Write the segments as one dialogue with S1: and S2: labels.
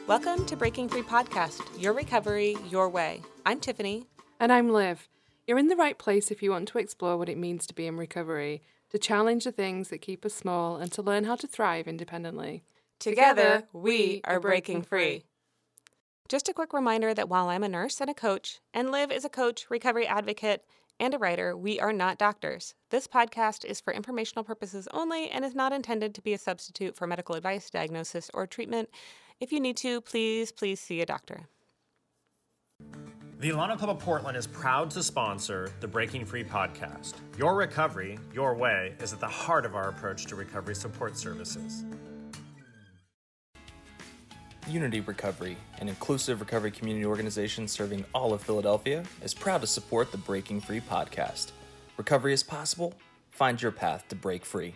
S1: Welcome to Breaking Free Podcast, your recovery, your way. I'm Tiffany.
S2: And I'm Liv. You're in the right place if you want to explore what it means to be in recovery, to challenge the things that keep us small, and to learn how to thrive independently.
S1: Together, we are breaking free. Just a quick reminder that while I'm a nurse and a coach, and Liv is a coach, recovery advocate, and a writer, we are not doctors. This podcast is for informational purposes only and is not intended to be a substitute for medical advice, diagnosis, or treatment. If you need to, please see a doctor.
S3: The Alana Club of Portland is proud to sponsor the Breaking Free podcast. Your recovery, your way, is at the heart of our approach to recovery support services.
S4: Unity Recovery, an inclusive recovery community organization serving all of Philadelphia, is proud to support the Breaking Free podcast. Recovery is possible. Find your path to break free.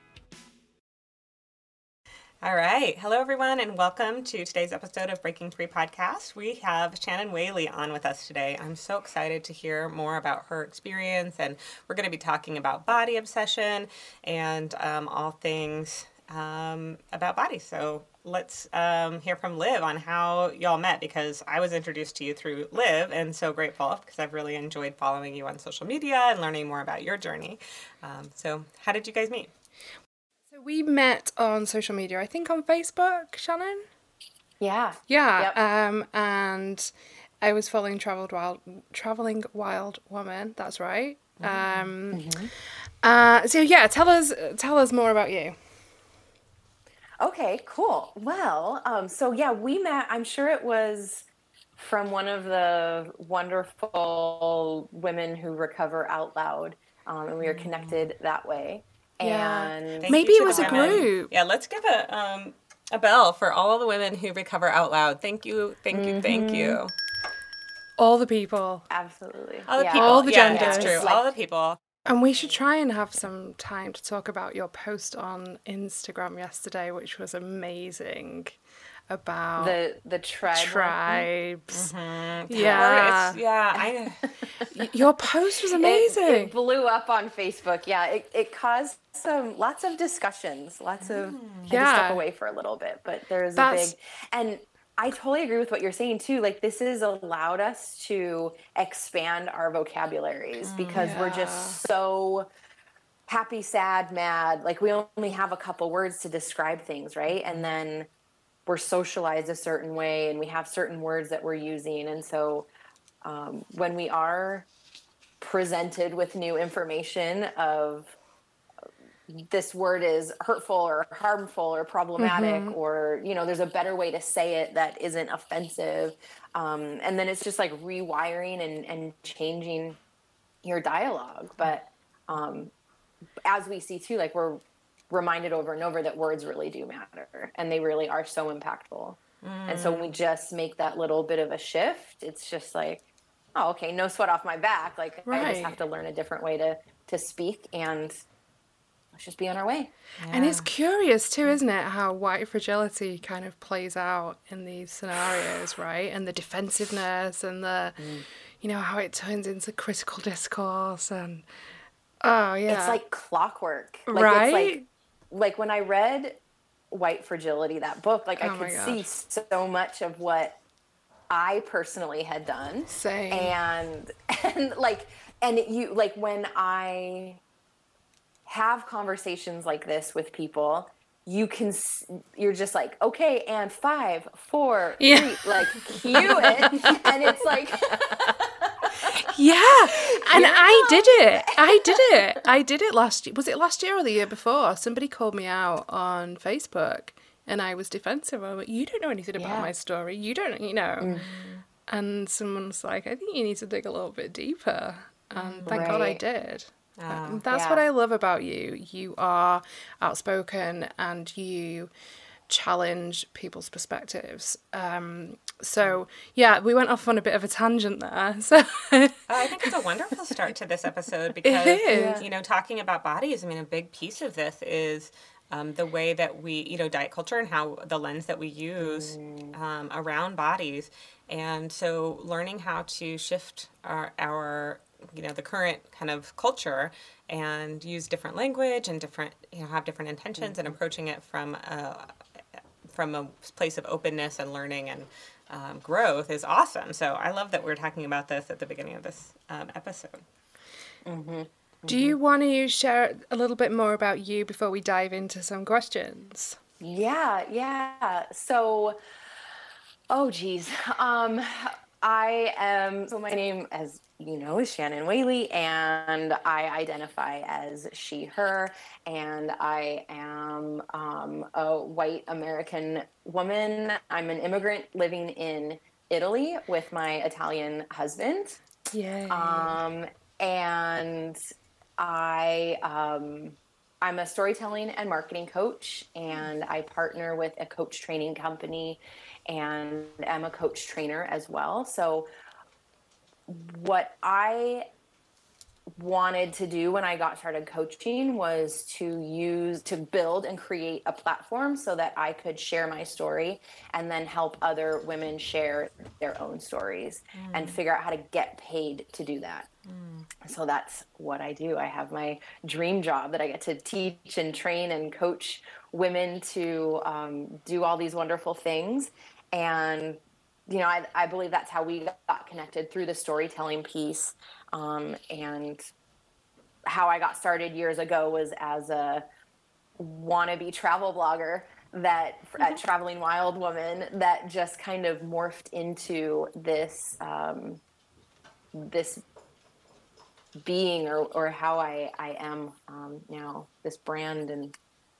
S1: All right. Hello, everyone, and welcome to today's episode of Breaking Free Podcast. We have Shannon Whaley on with us today. I'm so excited to hear more about her experience, and we're going to be talking about body obsession and all things about bodies. So let's hear from Liv on how y'all met, because I was introduced to you through Liv, and so grateful because I've really enjoyed following you on social media and learning more about your journey. So how did you guys meet?
S2: So we met on social media, I think on Facebook, Shannon?
S5: Yeah.
S2: Yeah.
S5: Yep.
S2: And I was following Traveling Wild Woman, that's right. So yeah, tell us more about you.
S5: Okay, cool. Well, so yeah, we met, I'm sure it was from one of the wonderful women who recover out loud, and we were connected that way.
S2: Yeah.
S5: And
S2: Maybe it was a group.
S1: Yeah, let's give a bell for all the women who recover out loud. Thank you.
S2: All the people.
S5: Absolutely.
S1: All the
S5: Yeah.
S1: people.
S2: All the
S1: Yeah,
S2: genders.
S1: it's true.
S5: Like-
S1: all the people.
S2: And we should try and have some time to talk about your post on Instagram yesterday, which was amazing, about
S5: the tribe.
S2: tribes.
S1: Yeah.
S2: Yeah. Your post was amazing.
S5: It blew up on Facebook. Yeah, it caused lots of discussions, lots of, I had to step away for a little bit, but there's a big, and I totally agree with what you're saying too. Like, this has allowed us to expand our vocabularies because we're just so happy, sad, mad. Like, we only have a couple words to describe things, right? And then we're socialized a certain way and we have certain words that we're using. And so when we are presented with new information of this word is hurtful or harmful or problematic, or, you know, there's a better way to say it that isn't offensive. And then it's just like rewiring and changing your dialogue. But as we see too, like, we're reminded over and over that words really do matter and they really are so impactful. And so when we just make that little bit of a shift, it's just like, oh, okay, no sweat off my back. Like, I just have to learn a different way to speak, and let's just be on our way.
S2: Yeah. And it's curious too, isn't it, how white fragility kind of plays out in these scenarios, right? And the defensiveness and the, you know, how it turns into critical discourse and,
S5: It's like clockwork. Like,
S2: right?
S5: It's like when I read White Fragility, that book, like, I could see so much of what I personally had done.
S2: Same.
S5: And you, like, when I have conversations like this with people, you're just like, okay, and 5, 4, 3, like, cue it. And it's like,
S2: yeah. And I did it last year. Was it last year or the year before? Somebody called me out on Facebook and I was defensive. I went, you don't know anything about my story. You don't, you know. And someone's like, I think you need to dig a little bit deeper. And thank God I did. That's what I love about you. You are outspoken and you challenge people's perspectives. So yeah, we went off on a bit of a tangent there. So
S1: I think it's a wonderful start to this episode because, you know, talking about bodies, I mean, a big piece of this is the way that we, you know, diet culture and how the lens that we use around bodies. And so learning how to shift our you know, the current kind of culture and use different language and different, you know, have different intentions and approaching it from from a place of openness and learning and growth is awesome. So I love that we're talking about this at the beginning of this episode.
S5: Mm-hmm.
S2: Do you want to share a little bit more about you before we dive into some questions?
S5: Yeah. So, oh geez. My name, as you know, is Shannon Whaley, and I identify as she, her, and I am a white American woman. I'm an immigrant living in Italy with my Italian husband.
S2: Yeah.
S5: And I'm a storytelling and marketing coach, and I partner with a coach training company and am a coach trainer as well. So what I wanted to do when I got started coaching was to build and create a platform so that I could share my story and then help other women share their own stories and figure out how to get paid to do that. So that's what I do. I have my dream job that I get to teach and train and coach women to do all these wonderful things. And, you know, I believe that's how we got connected, through the storytelling piece. And how I got started years ago was as a wannabe travel blogger at Traveling Wild Woman, that just kind of morphed into this this being or how I am now, this brand, and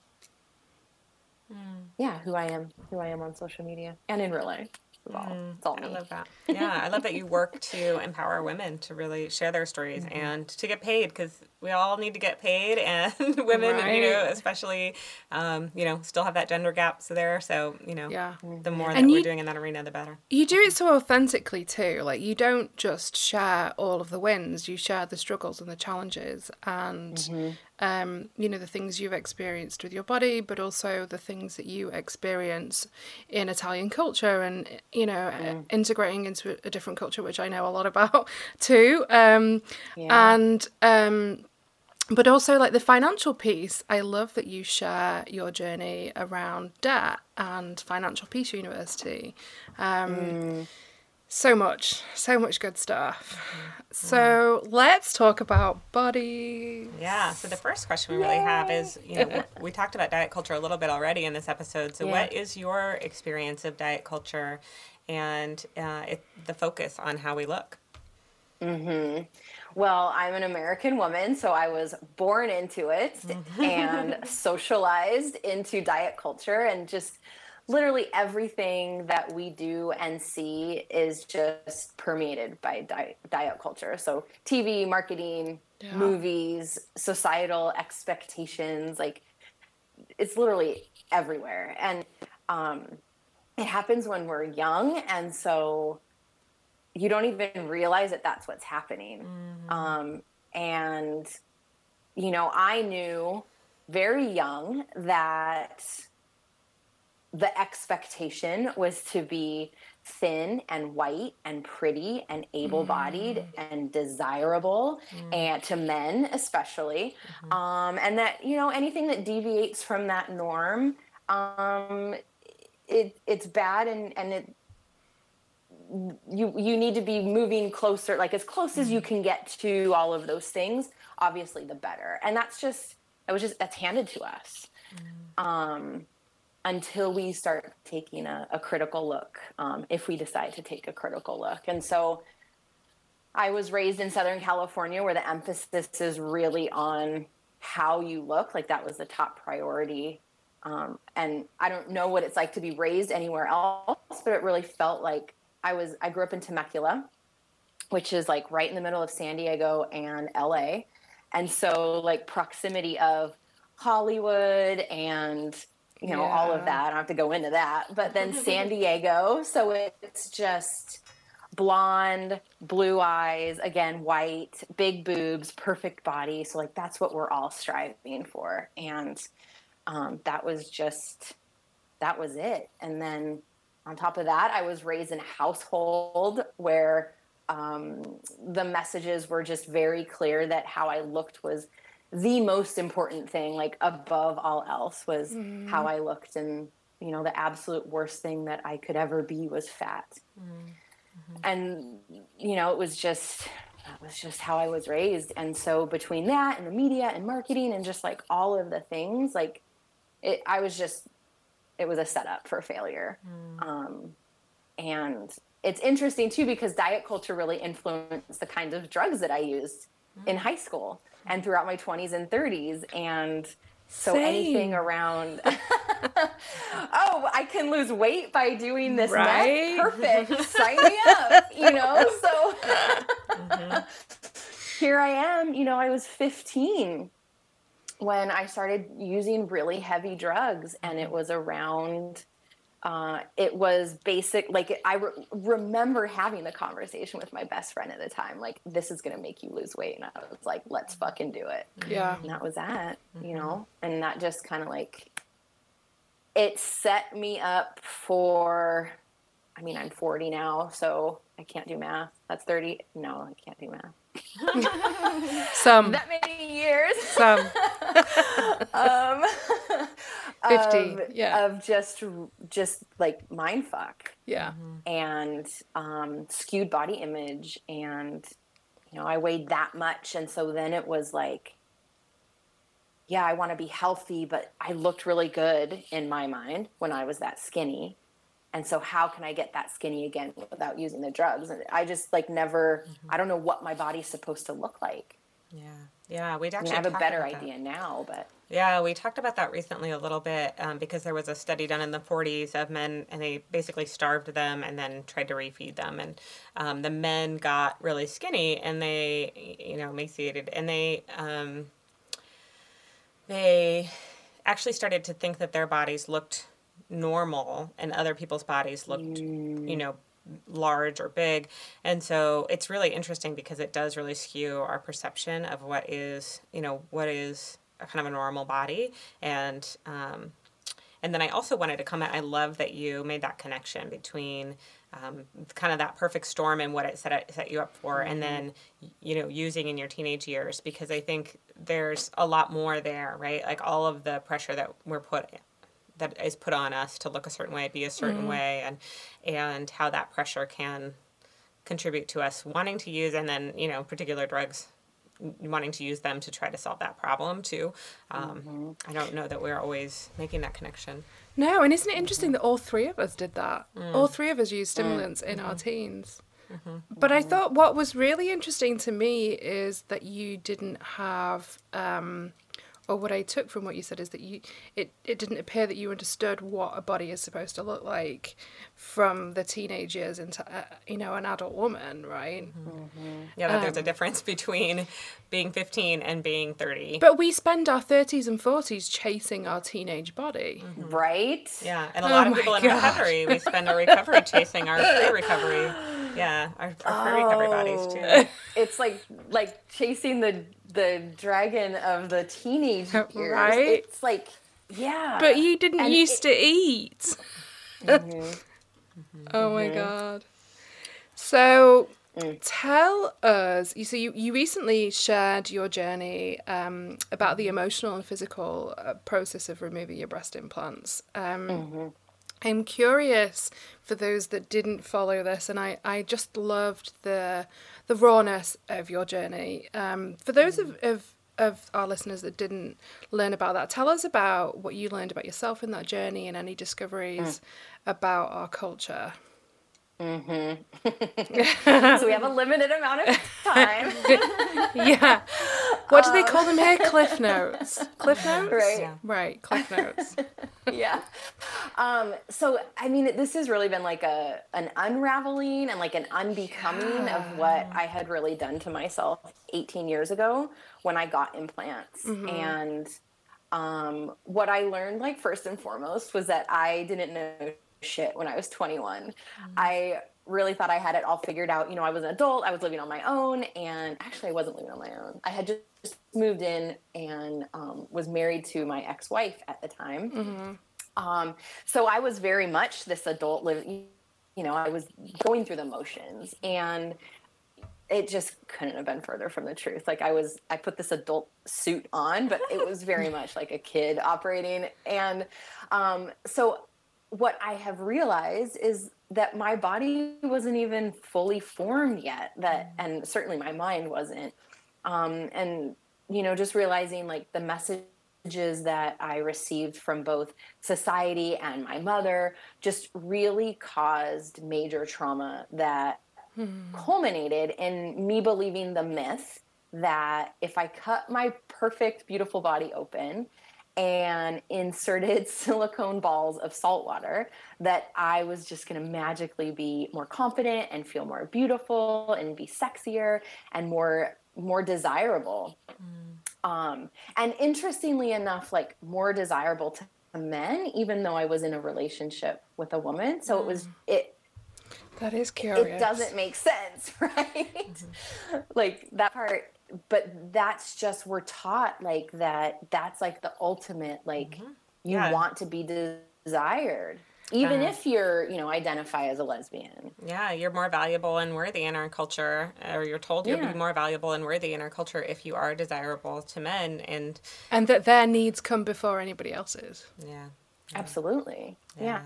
S5: who I am on social media and in real life. It's all me.
S1: I love that. Yeah, I love that you work to empower women to really share their stories and to get paid, because we all need to get paid, and women, you know, especially, you know, still have that gender gap there. So, you know, the more that we're doing in that arena, the better.
S2: You do it so authentically too. Like, you don't just share all of the wins, you share the struggles and the challenges and, you know, the things you've experienced with your body, but also the things that you experience in Italian culture and, you know, integrating into a different culture, which I know a lot about too. But also, like, the financial piece, I love that you share your journey around debt and Financial Peace University. So much good stuff. So let's talk about body.
S1: Yeah, so the first question we really have is, you know, we talked about diet culture a little bit already in this episode. So what is your experience of diet culture and the focus on how we look?
S5: Well, I'm an American woman, so I was born into it and socialized into diet culture, and just literally everything that we do and see is just permeated by diet culture. So TV, marketing, movies, societal expectations, like, it's literally everywhere. And it happens when we're young, and so you don't even realize that that's what's happening. And, you know, I knew very young that the expectation was to be thin and white and pretty and able-bodied and desirable, and to men especially. And that, you know, anything that deviates from that norm, it's bad, and it, you need to be moving closer, like as close as you can get to all of those things, obviously the better. And that's handed to us. Until we start taking a critical look, if we decide to take a critical look. And so I was raised in Southern California, where the emphasis is really on how you look. Like, that was the top priority. And I don't know what it's like to be raised anywhere else, but it really felt like I grew up in Temecula, which is like right in the middle of San Diego and LA. And so, like, proximity of Hollywood and, you know, all of that. I don't have to go into that. But then San Diego. So it's just blonde, blue eyes, again, white, big boobs, perfect body. So, like, that's what we're all striving for. And that was it. And then on top of that, I was raised in a household where the messages were just very clear that how I looked was the most important thing, like above all else, was how I looked and you know, the absolute worst thing that I could ever be was fat. And, you know, that was just how I was raised. And so between that and the media and marketing and just like all of the things, like it was a setup for failure. And it's interesting too, because diet culture really influenced the kinds of drugs that I used in high school and throughout my 20s and 30s. And so anything around, oh, I can lose weight by doing this meth. Perfect. Sign me up, you know? So here I am, you know, I was 15 when I started using really heavy drugs, and it was around, it was basic, like I remember having the conversation with my best friend at the time, like, this is going to make you lose weight. And I was like, let's fucking do it.
S2: Yeah.
S5: And that was that, you know, and that just kind of like, it set me up for, I mean, I'm 40 now, so I can't do math. That's 30. No, I can't do math.
S2: Some.
S5: That many years.
S2: Some. 50.
S5: Of just like mind fuck.
S2: Yeah.
S5: And skewed body image, and you know, I weighed that much, and so then it was like, yeah, I want to be healthy, but I looked really good in my mind when I was that skinny. And so how can I get that skinny again without using the drugs? And I just like never, I don't know what my body's supposed to look like.
S1: Yeah. Yeah. We'd actually
S5: I have a better idea now, but.
S1: Yeah, we talked about that recently a little bit because there was a study done in the 40s of men, and they basically starved them and then tried to refeed them. And the men got really skinny, and they, you know, emaciated, and they actually started to think that their bodies looked normal and other people's bodies looked, you know, large or big. And so it's really interesting because it does really skew our perception of what is, you know, what is a kind of a normal body. And then I also wanted to comment, I love that you made that connection between kind of that perfect storm and what it set you up for, and then, you know, using in your teenage years, because I think there's a lot more there, right? Like all of the pressure that that is put on us to look a certain way, be a certain way, and how that pressure can contribute to us wanting to use, and then, you know, particular drugs, wanting to use them to try to solve that problem too. I don't know that we're always making that connection.
S2: No, and isn't it interesting that all three of us did that? All three of us used stimulants in our teens. But I thought what was really interesting to me is that you didn't have, or what I took from what you said is that it didn't appear that you understood what a body is supposed to look like from the teenage years into, you know, an adult woman, right?
S1: Yeah, that there's a difference between being 15 and being 30.
S2: But we spend our 30s and 40s chasing our teenage body.
S5: Right?
S1: Yeah, and a lot of people in recovery, we spend our recovery chasing our pre-recovery. Yeah, our pre-recovery bodies too.
S5: It's like chasing the dragon of the teenage years.
S2: Right?
S5: It's like, yeah.
S2: But you didn't used to eat. Oh my God. So tell us, you recently shared your journey about the emotional and physical process of removing your breast implants. I'm curious for those that didn't follow this, and I just loved the rawness of your journey. For those of our listeners that didn't learn about that, tell us about what you learned about yourself in that journey and any discoveries about our culture.
S5: So we have a limited amount of time.
S2: Yeah. What do they call them here? Cliff notes. Cliff notes?
S5: Right.
S1: Yeah.
S2: Right, cliff notes.
S5: Yeah. So, I mean, this has really been like an unraveling and like an unbecoming of what I had really done to myself 18 years ago when I got implants. And what I learned, like, first and foremost was that I didn't know shit when I was 21. I really thought I had it all figured out. You know, I was an adult, I was living on my own, and actually I wasn't living on my own. I had just moved in and was married to my ex-wife at the time. So I was very much this adult living, you know, I was going through the motions, and it just couldn't have been further from the truth. Like I put this adult suit on, but it was very much like a kid operating. And so what I have realized is that my body wasn't even fully formed yet, and certainly my mind wasn't. And, you know, just realizing like the messages that I received from both society and my mother just really caused major trauma that culminated in me believing the myth that if I cut my perfect, beautiful body open and inserted silicone balls of salt water, that I was just going to magically be more confident and feel more beautiful and be sexier and more desirable. And interestingly enough, like more desirable to men, even though I was in a relationship with a woman. So
S2: that is curious.
S5: It doesn't make sense, right? Like that part, but that's just, we're taught like that's like the ultimate, like you want to be desired. Even if you're, you know, identify as a lesbian.
S1: Yeah, you're more valuable and worthy in our culture, or you're told you'll be more valuable and worthy in our culture if you are desirable to men. And
S2: that their needs come before anybody else's.
S1: Yeah.
S5: Absolutely. Yeah.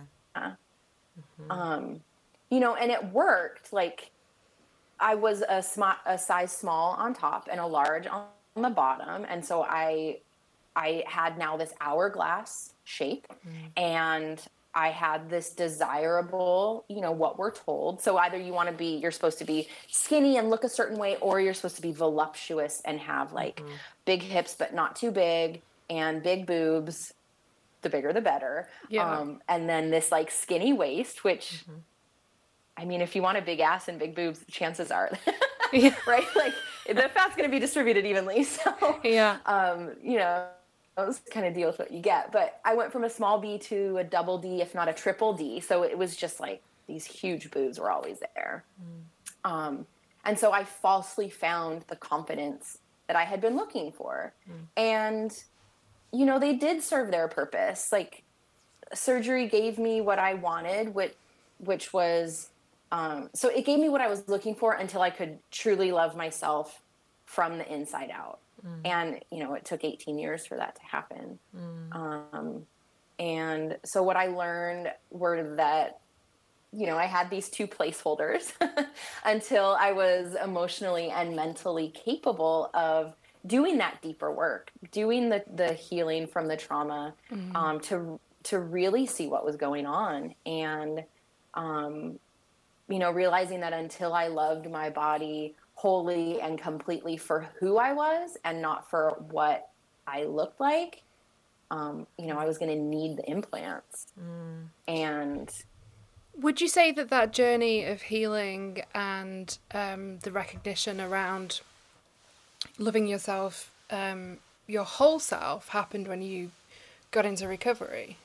S5: You know, and it worked. Like, I was a size small on top and a large on the bottom. And so I had now this hourglass shape, and I had this desirable, you know, what we're told. So either you're supposed to be skinny and look a certain way, or you're supposed to be voluptuous and have like big hips, but not too big, and big boobs, the bigger the better. Yeah. And then this like skinny waist, which, I mean, if you want a big ass and big boobs, chances are, right? Like the fat's going to be distributed evenly. So, you know, those kind of deal with what you get. But I went from a small B to a double D, if not a triple D. So it was just like these huge boobs were always there. And so I falsely found the confidence that I had been looking for. And, you know, they did serve their purpose. Like, surgery gave me what I wanted, which was, so it gave me what I was looking for until I could truly love myself from the inside out. And, you know, it took 18 years for that to happen. And so what I learned were that, you know, I had these two placeholders until I was emotionally and mentally capable of doing that deeper work, doing the healing from the trauma, to really see what was going on. And, you know, realizing that until I loved my body wholly and completely for who I was and not for what I looked like, you know, I was going to need the implants. And
S2: would you say that journey of healing and the recognition around loving yourself, your whole self, happened when you got into recovery?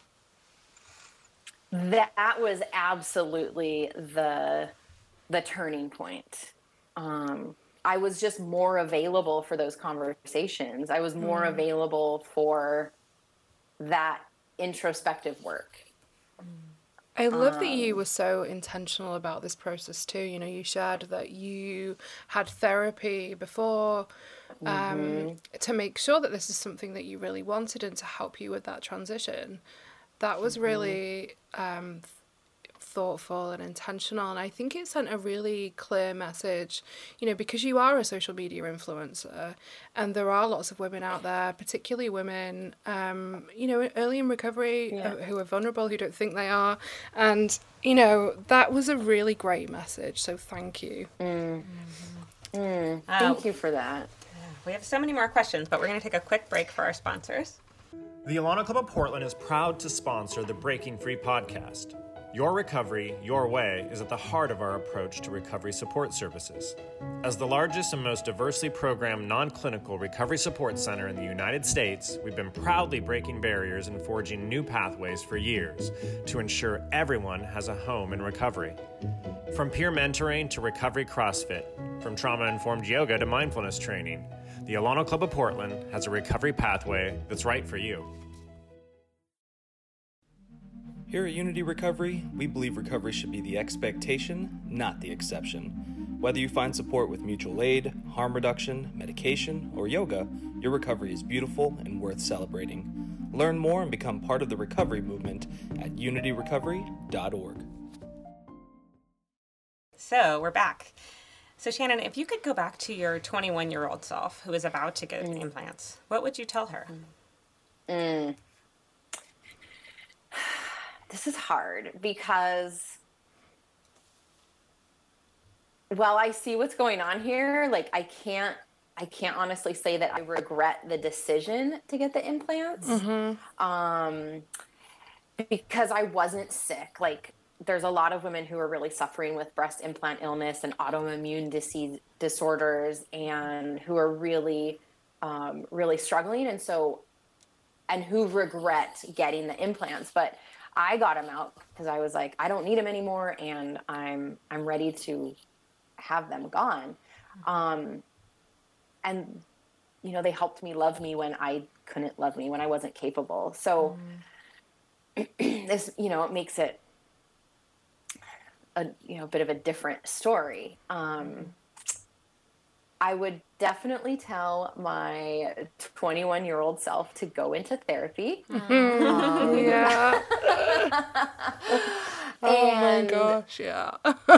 S5: That was absolutely the turning point. I was just more available for those conversations. I was more available for that introspective work.
S2: I love that you were so intentional about this process too. You know, you shared that you had therapy before to make sure that this is something that you really wanted and to help you with that transition. That was really thoughtful and intentional, and I think it sent a really clear message, you know, because you are a social media influencer and there are lots of women out there, particularly women, you know, early in recovery, who are vulnerable, who don't think they are, and, you know, that was a really great message, so thank you.
S5: Thank you for that.
S1: We have so many more questions, but we're going to take a quick break for our sponsors.
S3: The Ilana Club of Portland is proud to sponsor the Breaking Free podcast. Your recovery, your way is at the heart of our approach to recovery support services. As the largest and most diversely programmed non-clinical recovery support center in the United States, we've been proudly breaking barriers and forging new pathways for years to ensure everyone has a home in recovery. From peer mentoring to recovery CrossFit, from trauma-informed yoga to mindfulness training, the Ilana Club of Portland has a recovery pathway that's right for you.
S4: Here at Unity Recovery, we believe recovery should be the expectation, not the exception. Whether you find support with mutual aid, harm reduction, medication, or yoga, your recovery is beautiful and worth celebrating. Learn more and become part of the recovery movement at unityrecovery.org.
S1: So we're back. So Shannon, if you could go back to your 21-year-old self who is about to get implants, what would you tell her?
S5: This is hard because, well, I see what's going on here. Like, I can't honestly say that I regret the decision to get the implants. Because I wasn't sick. Like, there's a lot of women who are really suffering with breast implant illness and autoimmune disorders, and who are really, really struggling. And who regret getting the implants. But I got them out because I was like, I don't need them anymore, and I'm ready to have them gone. And you know, they helped me love me when I couldn't love me, when I wasn't capable. So this, you know, it makes it a bit of a different story. I would definitely tell my 21-year-old self to go into therapy.
S2: Yeah. Oh my gosh, yeah.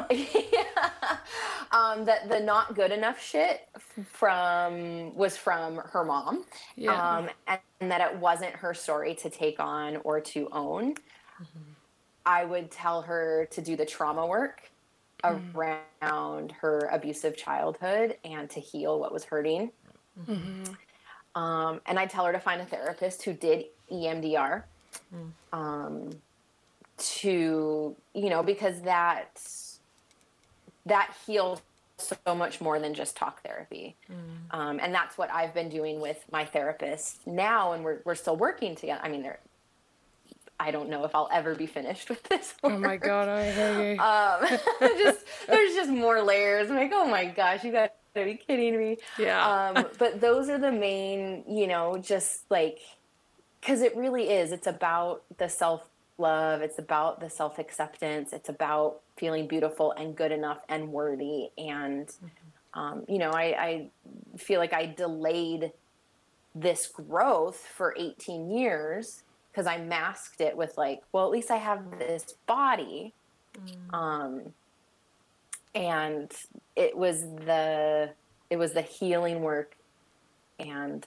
S5: That the not good enough shit was from her mom.
S2: Yeah.
S5: And that it wasn't her story to take on or to own. I would tell her to do the trauma work around her abusive childhood and to heal what was hurting. And I'd tell her to find a therapist who did EMDR, to, you know, because that heals so much more than just talk therapy. And that's what I've been doing with my therapist now. And we're still working together. I mean, I don't know if I'll ever be finished with this work.
S2: Oh my God, I hear you.
S5: There's just more layers. I'm like, oh my gosh, you gotta be kidding me.
S2: Yeah.
S5: But those are the main, you know, just like, because it really is. It's about the self-love. It's about the self-acceptance. It's about feeling beautiful and good enough and worthy. And, you know, I feel like I delayed this growth for 18 years because I masked it with like, well, at least I have this body. And it was the healing work and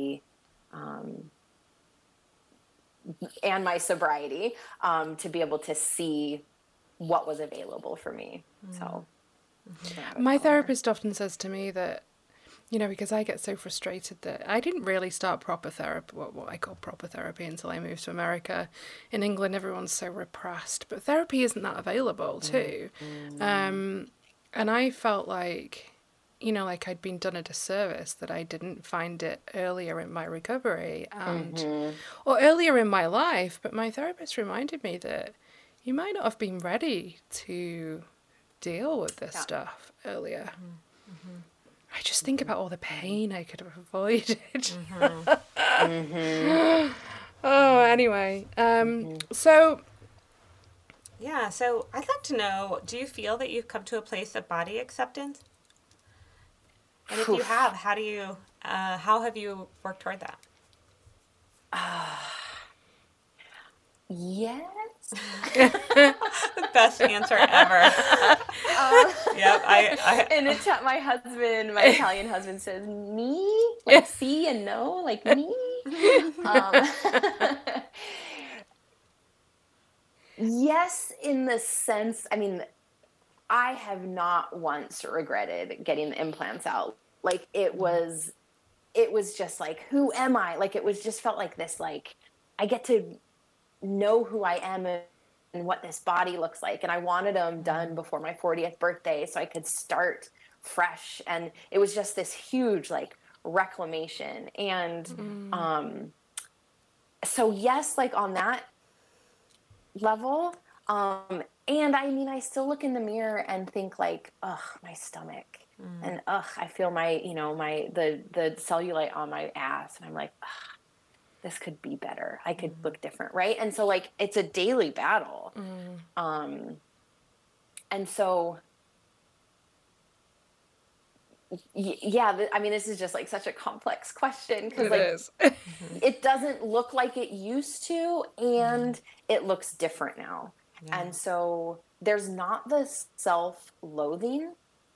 S5: and my sobriety, to be able to see what was available for me. So
S2: my therapist often says to me that, you know, because I get so frustrated that I didn't really start proper therapy, what I call proper therapy, until I moved to America. In England, everyone's so repressed, but therapy isn't that available too. And I felt like, you know, like I'd been done a disservice that I didn't find it earlier in my recovery or earlier in my life. But my therapist reminded me that you might not have been ready to deal with this stuff earlier. I just think about all the pain I could have avoided. Oh, anyway. So...
S1: Yeah, so I'd like to know, do you feel that you've come to a place of body acceptance? And if you have, how have you worked toward that?
S5: yes.
S1: The best answer ever. Yep, I
S5: in a chat, my Italian husband says, me? Like, see and no? Like, me? Yes, in the sense, I mean, I have not once regretted getting the implants out. Like, it was just like, who am I? Like, it was just felt like this, like, I get to know who I am and what this body looks like. And I wanted them done before my 40th birthday so I could start fresh. And it was just this huge, like, reclamation. And so, yes, like, on that level, and I mean, I still look in the mirror and think like, ugh, my stomach, and ugh, I feel my, you know, the cellulite on my ass, and I'm like, ugh, this could be better. I could look different, right? And so, like, it's a daily battle. And so I mean, this is just like such a complex question because like
S2: is.
S5: it doesn't look like it used to, and it looks different now. Yeah. And so there's not the self-loathing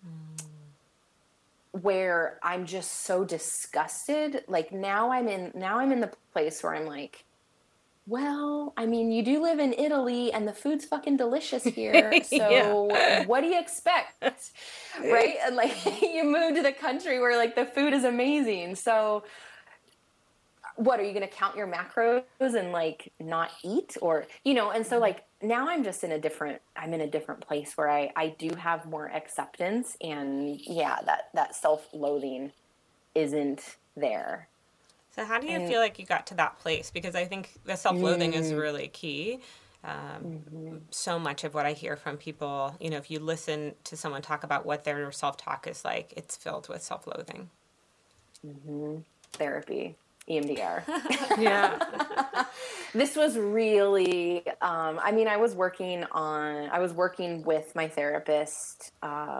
S5: where I'm just so disgusted. Like now I'm in the place where I'm like, well, I mean, you do live in Italy and the food's fucking delicious here. So what do you expect? Right? And like you move to the country where like the food is amazing. So what, are you going to count your macros and like not eat, or, you know? And so like now I'm just in a different place where I do have more acceptance, and that self-loathing isn't there.
S1: So how do you feel like you got to that place? Because I think the self-loathing is really key. So much of what I hear from people, you know, if you listen to someone talk about what their self-talk is like, it's filled with self-loathing.
S5: Therapy, EMDR.
S2: Yeah.
S5: This was really, I mean, I was working with my therapist,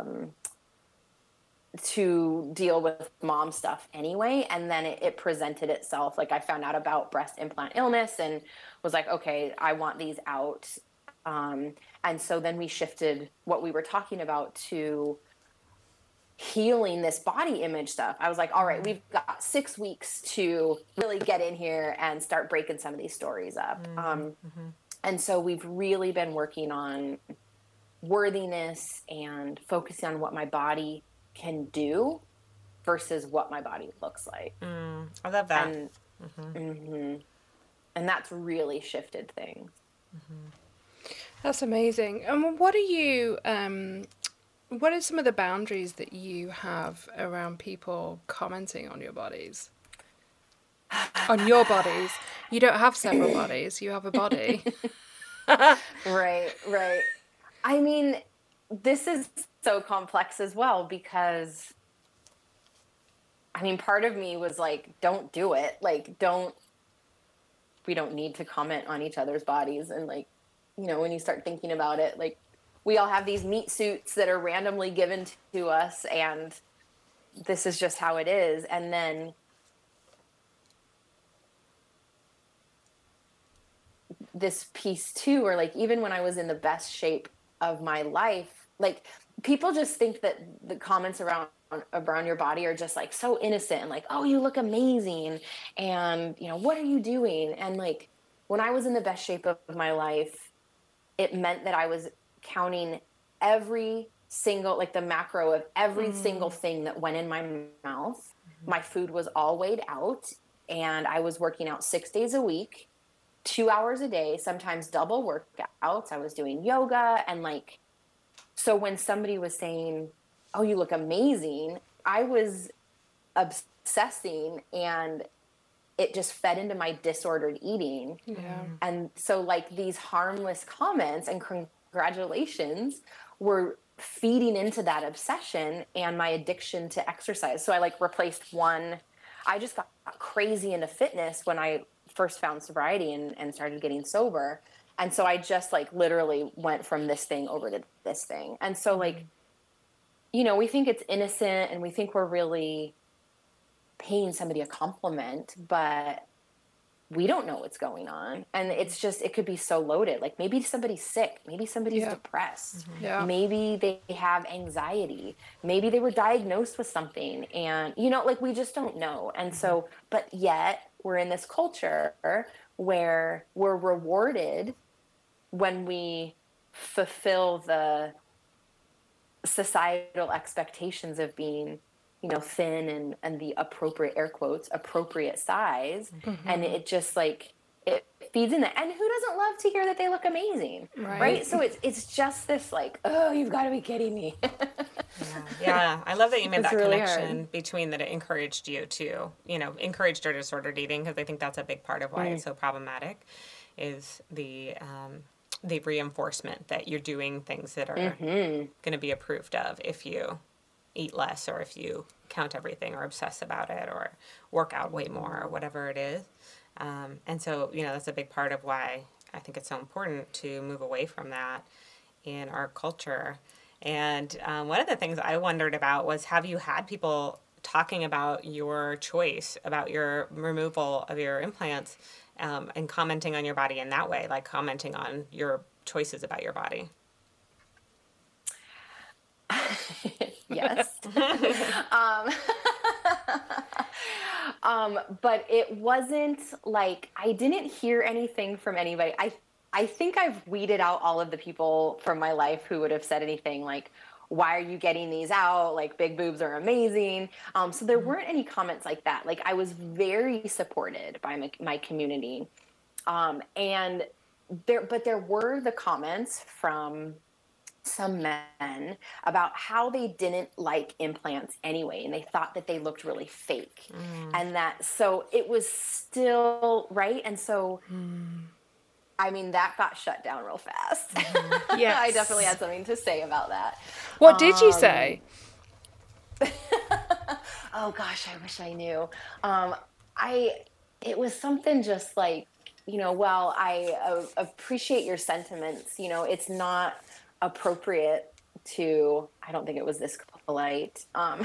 S5: to deal with mom stuff anyway. And then it presented itself. Like I found out about breast implant illness and was like, okay, I want these out. And so then we shifted what we were talking about to healing this body image stuff. I was like, all right, we've got 6 weeks to really get in here and start breaking some of these stories up. And so we've really been working on worthiness and focusing on what my body can do versus what my body looks like.
S1: I love that.
S5: And that's really shifted things.
S2: That's amazing. And what are you, what are some of the boundaries that you have around people commenting on your bodies? On your bodies. You don't have several bodies. You have a body.
S5: Right. I mean, this is so complex as well because, I mean, part of me was like, don't do it. Like, we don't need to comment on each other's bodies. And like, you know, when you start thinking about it, like we all have these meat suits that are randomly given to us and this is just how it is. And then this piece too, or like, even when I was in the best shape of my life, like people just think that the comments around your body are just like so innocent and like, oh, you look amazing. And, you know, what are you doing? And like, when I was in the best shape of my life, it meant that I was counting every single, like the macro of every single thing that went in my mouth. My food was all weighed out and I was working out 6 days a week, 2 hours a day, sometimes double workouts. I was doing yoga and like, so when somebody was saying, oh, you look amazing, I was obsessing and it just fed into my disordered eating.
S2: Yeah.
S5: And so like these harmless comments and congratulations were feeding into that obsession and my addiction to exercise. So I like replaced I just got crazy into fitness when I first found sobriety and started getting sober. And so I just like literally went from this thing over to this thing. And so like, you know, we think it's innocent and we think we're really paying somebody a compliment, but we don't know what's going on. And it's just, it could be so loaded. Like maybe somebody's sick. Maybe somebody's depressed.
S2: Yeah.
S5: Maybe they have anxiety. Maybe they were diagnosed with something. And, you know, like we just don't know. And so, but yet we're in this culture where we're rewarded when we fulfill the societal expectations of being, you know, thin and the appropriate, air quotes, appropriate size. And it just like, it feeds in that. And who doesn't love to hear that they look amazing? Right? So it's just this like, oh, you've got to be kidding me.
S1: Yeah. I love that you made that
S5: really
S1: connection
S5: hard.
S1: between that it encouraged you to, you know, encouraged your disordered eating, because I think that's a big part of why it's so problematic, is the reinforcement that you're doing things that are going to be approved of if you eat less or if you count everything or obsess about it or work out way more or whatever it is. And so, you know, that's a big part of why I think it's so important to move away from that in our culture. And one of the things I wondered about was, have you had people talking about your choice, about your removal of your implants, and commenting on your body in that way, like commenting on your choices about your body?
S5: Yes. But it wasn't like, I didn't hear anything from anybody. I think I've weeded out all of the people from my life who would have said anything like, why are you getting these out? Like, big boobs are amazing. So there weren't any comments like that. Like, I was very supported by my community. And there were the comments from some men about how they didn't like implants anyway, and they thought that they looked really fake. And that, so it was still right. And so, I mean, that got shut down real fast.
S2: Yes.
S5: I definitely had something to say about that.
S2: What did you say?
S5: Oh gosh, I wish I knew. It was something just like, well, I appreciate your sentiments. It's not appropriate to, I don't think it was this polite.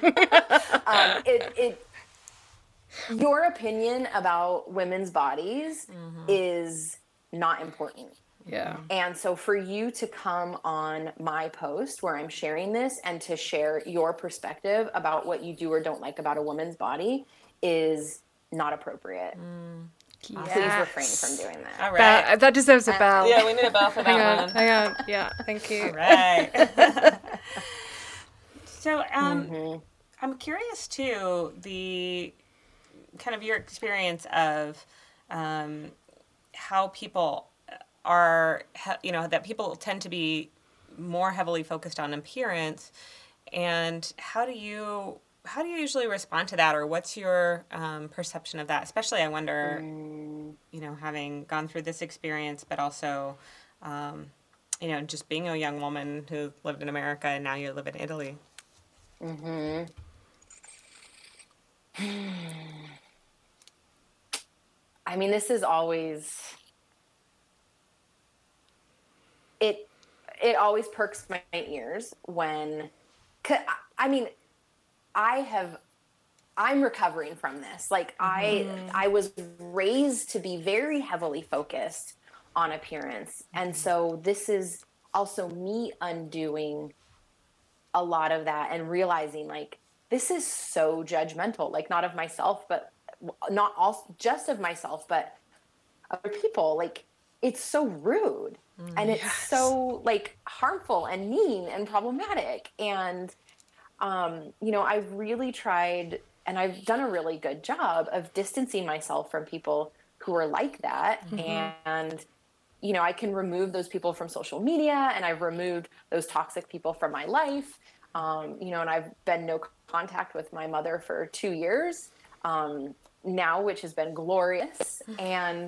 S5: Your opinion about women's bodies is not important.
S2: Yeah.
S5: And so for you to come on my post where I'm sharing this and to share your perspective about what you do or don't like about a woman's body is not appropriate.
S2: Yes.
S5: Please refrain from doing that.
S1: All right.
S2: That deserves a bell.
S1: Yeah, we need a bell for that one.
S2: Hang on. Yeah, thank you.
S1: All right. So, I'm curious too, the kind of your experience of how people are, that people tend to be more heavily focused on appearance, and how do you usually respond to that, or what's your perception of that? Especially, I wonder, having gone through this experience, but also, just being a young woman who lived in America and now you live in Italy.
S5: I mean, this is always, it always perks my ears when, I mean, I'm recovering from this. Like, I was raised to be very heavily focused on appearance. And so this is also me undoing a lot of that and realizing, like, this is so judgmental, like, not of myself, but not all just of myself, but other people. Like, it's so rude and it's so like harmful and mean and problematic. And, I've really tried, and I've done a really good job of distancing myself from people who are like that. And, I can remove those people from social media, and I've removed those toxic people from my life. And I've been no contact with my mother for 2 years now, which has been glorious. And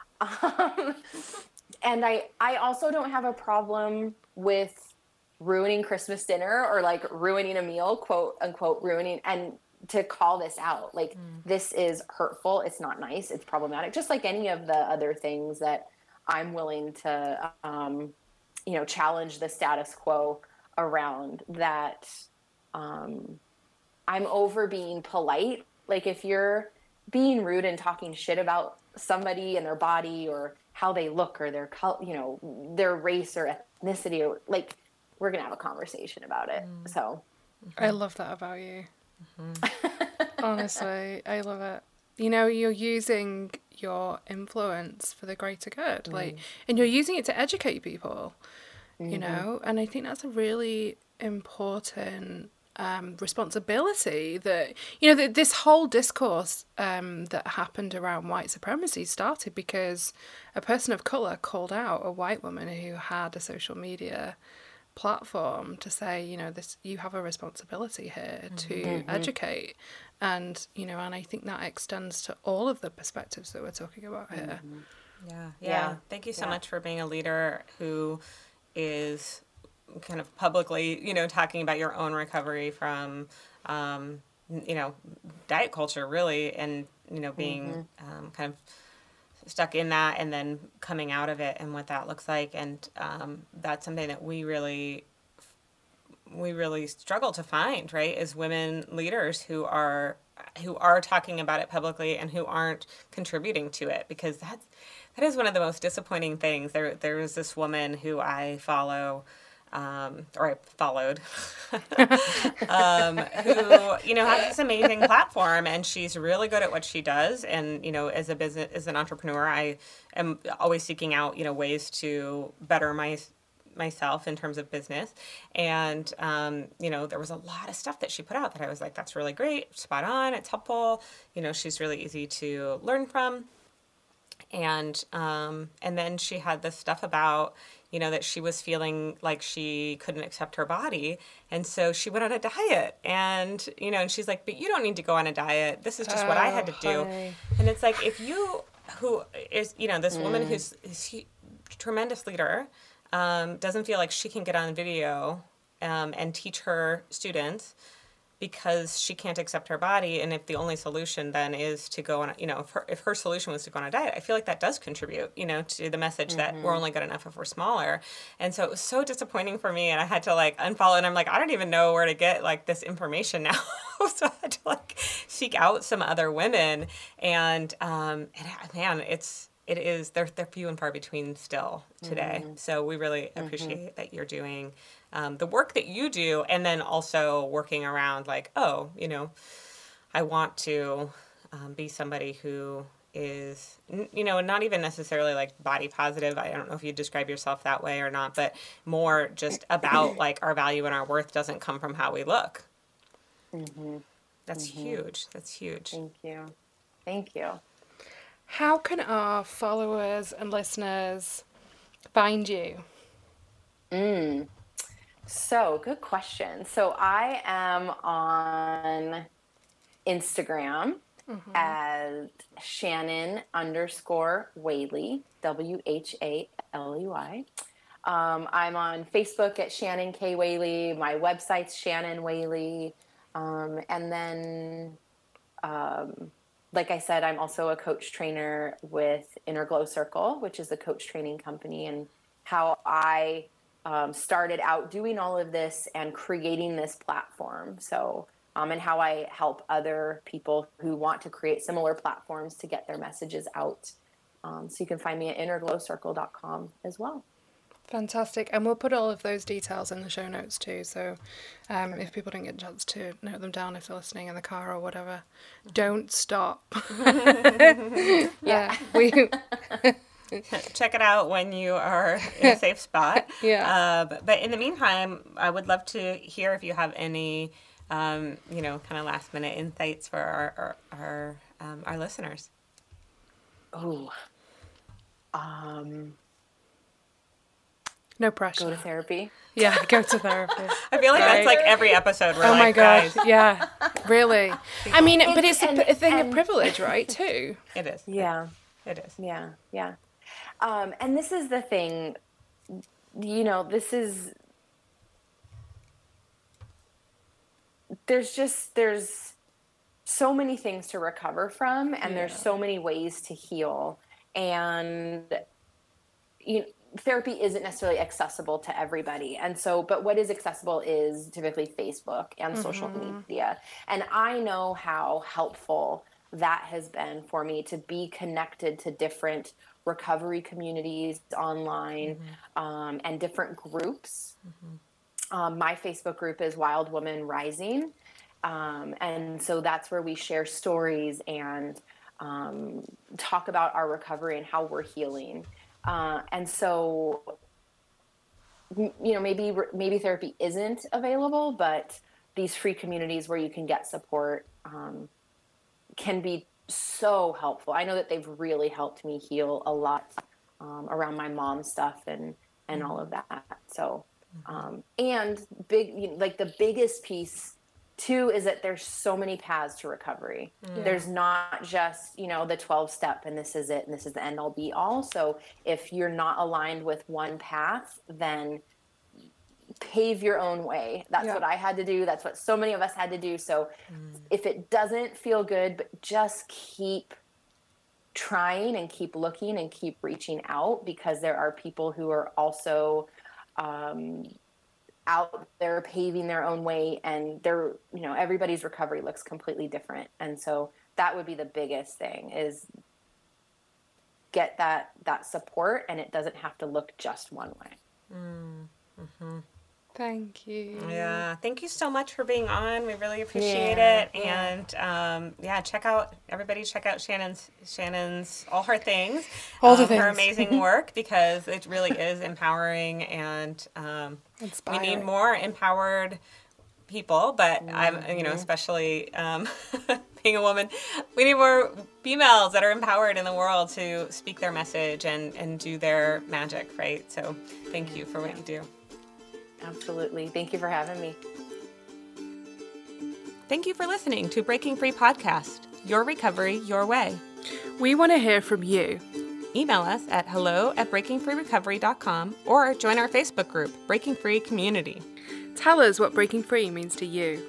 S5: I also don't have a problem with ruining Christmas dinner or like ruining a meal, quote unquote, ruining, and to call this out. Like, this is hurtful. It's not nice. It's problematic. Just like any of the other things that I'm willing to, challenge the status quo around that. I'm over being polite. Like, if you're being rude and talking shit about somebody and their body or how they look or their their race or ethnicity, or like, we're going to have a conversation about it. So
S2: I love that about you. Honestly, I love it. You're using your influence for the greater good, like, and you're using it to educate people, and I think that's a really important responsibility that, that this whole discourse that happened around white supremacy started because a person of colour called out a white woman who had a social media platform to say, this, you have a responsibility here to educate. And, and I think that extends to all of the perspectives that we're talking about here.
S1: Yeah. Thank you so much for being a leader who is kind of publicly, talking about your own recovery from, diet culture, really, and, being kind of stuck in that and then coming out of it and what that looks like. And that's something that we really we really struggle to find, right, is women leaders who are talking about it publicly and who aren't contributing to it, because that is one of the most disappointing things. There was this woman who I follow, or I followed, who, has this amazing platform, and she's really good at what she does. And, as an entrepreneur, I am always seeking out, ways to better myself in terms of business. And, there was a lot of stuff that she put out that I was like, that's really great, spot on, it's helpful. She's really easy to learn from. And then she had this stuff about, that she was feeling like she couldn't accept her body. And so she went on a diet, and, and she's like, but you don't need to go on a diet. This is just what I had to do.
S2: Honey.
S1: And it's like, if you, who is, this woman who's a tremendous leader, doesn't feel like she can get on video, and teach her students, because she can't accept her body. And if the only solution then is to go on, if her solution was to go on a diet, I feel like that does contribute, to the message that we're only good enough if we're smaller. And so it was so disappointing for me, and I had to unfollow, and I'm like, I don't even know where to get this information now. So I had to seek out some other women, and man, they're few and far between still today. So we really appreciate that you're doing the work that you do, and then also working around I want to be somebody who is, not even necessarily body positive. I don't know if you describe yourself that way or not, but more just about our value and our worth doesn't come from how we look. That's huge. That's huge.
S5: Thank you.
S2: How can our followers and listeners find you?
S5: So, good question. So I am on Instagram as Shannon_Whaley, WHALEY. I'm on Facebook at Shannon K. Whaley. My website's Shannon Whaley. And then, like I said, I'm also a coach trainer with Inner Glow Circle, which is a coach training company, and how I started out doing all of this and creating this platform. So, and how I help other people who want to create similar platforms to get their messages out. So you can find me at innerglowcircle.com as well.
S2: Fantastic. And we'll put all of those details in the show notes too. So if people don't get a chance to note them down, if they're listening in the car or whatever, don't stop.
S5: Yeah.
S1: Check it out when you are in a safe spot.
S2: Yeah.
S1: But in the meantime, I would love to hear if you have any, kind of last minute insights for our listeners.
S5: Oh,
S2: no pressure.
S5: go to therapy.
S2: Yeah, go to therapy.
S1: I feel like that's every episode. We're
S2: my God.
S1: guys.
S2: Yeah, really. I mean, but it's a thing of privilege, right, too?
S1: It is.
S5: Yeah.
S1: It is.
S5: Yeah. Yeah. And this is the thing, there's so many things to recover from, and there's so many ways to heal. And, therapy isn't necessarily accessible to everybody. And so, but what is accessible is typically Facebook and social media. And I know how helpful that has been for me to be connected to different recovery communities online, and different groups. My Facebook group is Wild Woman Rising. And so that's where we share stories and talk about our recovery and how we're healing. And so, maybe therapy isn't available, but these free communities where you can get support can be so helpful. I know that they've really helped me heal a lot around my mom stuff and all of that. So, and the biggest piece too is that there's so many paths to recovery. There's not just, the 12-step and this is it and this is the end all be all. So if you're not aligned with one path, then pave your own way. That's what I had to do. That's what so many of us had to do. So if it doesn't feel good, but just keep trying and keep looking and keep reaching out, because there are people who are also out there paving their own way, and they're, you know, everybody's recovery looks completely different. And so that would be the biggest thing, is get that support, and it doesn't have to look just one way.
S1: Mm-hmm.
S2: Thank you.
S1: Yeah, thank you so much for being on. We really appreciate it. And check out Shannon's all her things,
S2: all the things.
S1: Her amazing work, because it really is empowering, and we need more empowered people. But I'm, especially being a woman, we need more females that are empowered in the world to speak their message and do their magic, right? So thank you for what you do.
S5: Absolutely. Thank you for having me.
S1: Thank you for listening to Breaking Free Podcast, your recovery, your way.
S2: We want to hear from you.
S1: Email us at hello@breakingfreerecovery.com or join our Facebook group, Breaking Free Community.
S2: Tell us what breaking free means to you.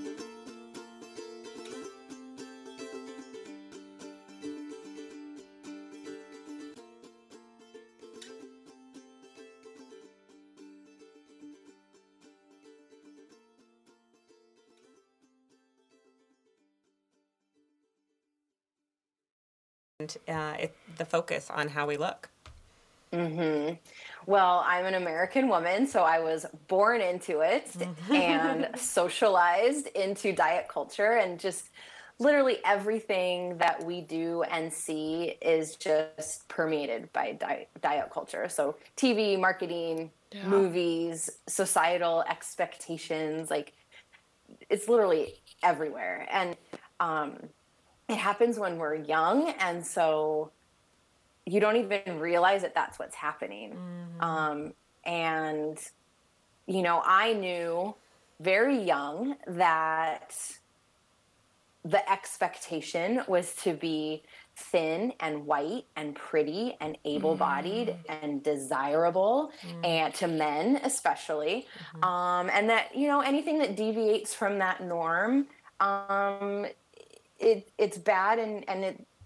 S1: The focus on how we look.
S5: Mm-hmm. Well, I'm an American woman, so I was born into it and socialized into diet culture, and just literally everything that we do and see is just permeated by diet culture. So TV, marketing, movies, societal expectations, like it's literally everywhere. And it happens when we're young, and so you don't even realize that that's what's happening. And, you know, I knew very young that the expectation was to be thin and white and pretty and able-bodied and desirable, and to men especially. And that, you know, anything that deviates from that norm, it's bad, and